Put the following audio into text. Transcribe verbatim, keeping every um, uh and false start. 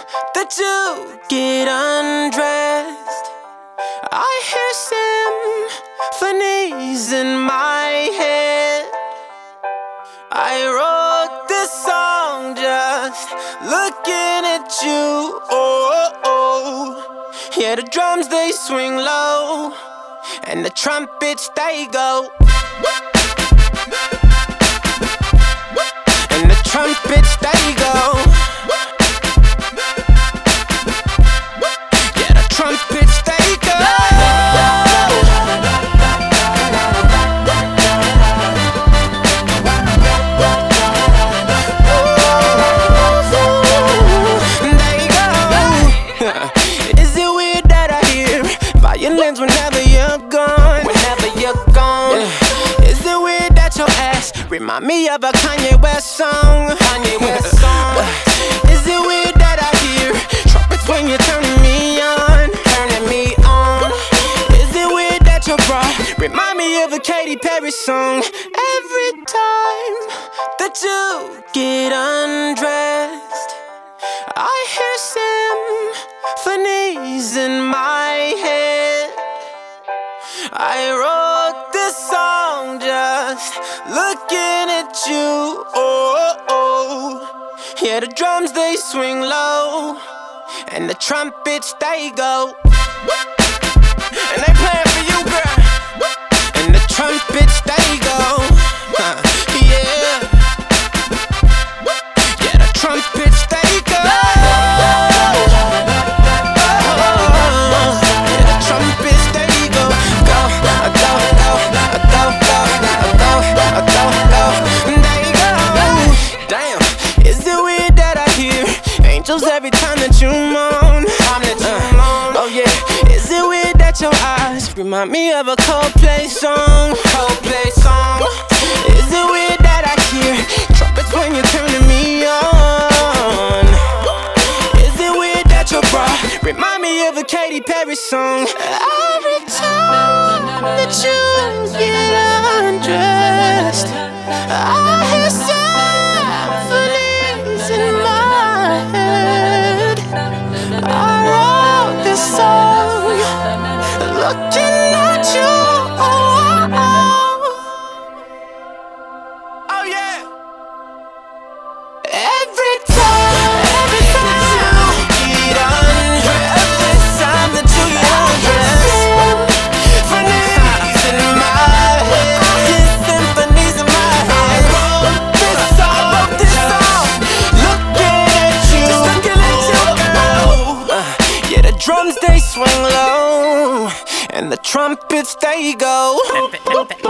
that you get undressed, I hear symphonies in my head. I wrote this song just looking at you. Oh, oh. Yeah, the drums they swing low, and the trumpets they go, and the trumpets they go. Yeah, the trumpets they go. Is it weird that I hear violins whenever you're gone? Whenever you're gone. Yeah. Is it weird that your ass remind me of a Kanye West song? Kanye West song. Is it weird that I hear trumpets when you're turning me on? Turning me on. Is it weird that your bra remind me of a Katy Perry song? Every time that you get undressed, I hear symphonies in my head. I wrote this song just looking at you. Oh, oh. Yeah, the drums they swing low, and the trumpets they go, and they playing for you, girl. And the trumpets they go. Huh. Yeah. Yeah, the trumpets they go. Every time that you moan, time that you moan. Oh yeah. Is it weird that your eyes remind me of a Coldplay song? Coldplay song. Is it weird that I hear trumpets when you're turning me on? Is it weird that your bra remind me of a Katy Perry song? Every time that you get undressed, I hear symphonies in my head. I wrote this song looking at you. Oh, oh. Oh yeah. Every time, every time you get undressed, every time that you get undressed, symphonies in my head. Symphonies in my head. I wrote this song, I wrote this song looking at you. Just looking at you, girl. Uh, yeah, the drums they swing low, and the trumpets they go.